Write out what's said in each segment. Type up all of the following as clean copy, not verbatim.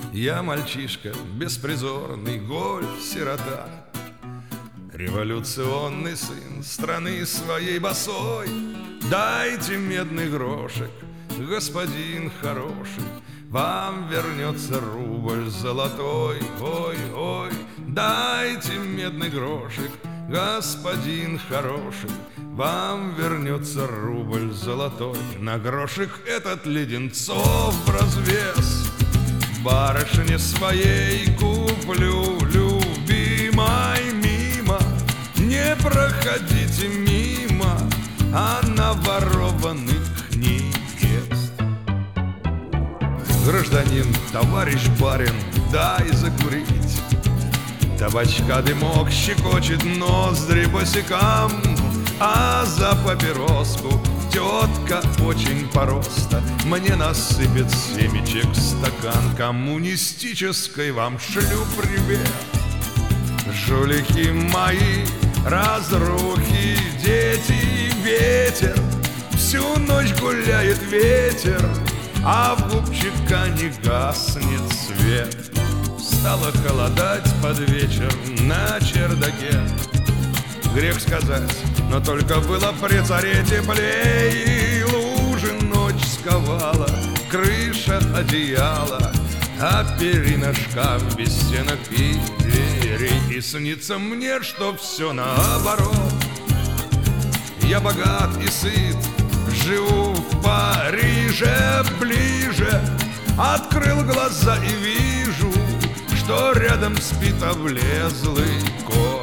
Я мальчишка, беспризорный, голь, сирота, революционный сын страны своей босой. Дайте медный грошек, господин хороший, вам вернется рубль золотой. Ой, ой, дайте медный грошек, господин хороший, вам вернется рубль золотой. На грошек этот леденцов в развес барышне своей куплю, любимой, мимо не проходите мимо, а наворованных невест. Гражданин, товарищ барин, дай закурить. Табачка дымок щекочет ноздри босикам, а за папироску тетка очень по-роста мне насыпет семечек в стакан. Коммунистической вам шлю привет. Жулики мои, разрухи, дети, ветер, всю ночь гуляет ветер, а в губчика не гаснет свет. Стало холодать под вечер на чердаке. Грех сказать, но только было при царе теплее. И лужи ночь сковала, крыша одеяла, а перина шкаф без стенок и дверей. И снится мне, что все наоборот. Я богат и сыт, живу в Париже ближе. Открыл глаза и вижу, что рядом спит облезлый кот.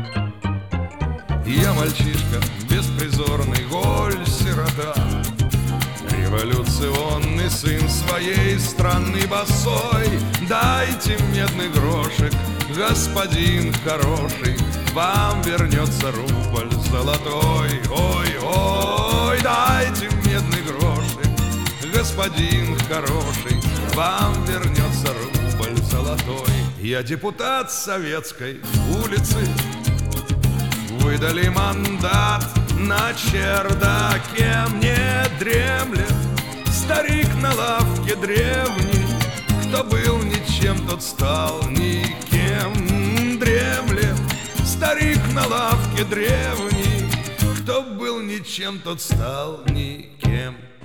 Я мальчишка, беспризорный, голь, сирота, революционный сын своей страны босой. Дайте медный грошек, господин хороший, вам вернется рубль золотой. Ой, ой, дайте медный грошек, господин хороший, вам вернется рубль золотой. Я депутат советской улицы, выдали мандат на чердаке. Мне дремлет старик на лавке древний, кто был ничем, тот стал никем. Дремлет старик на лавке древний, кто был ничем, тот стал никем.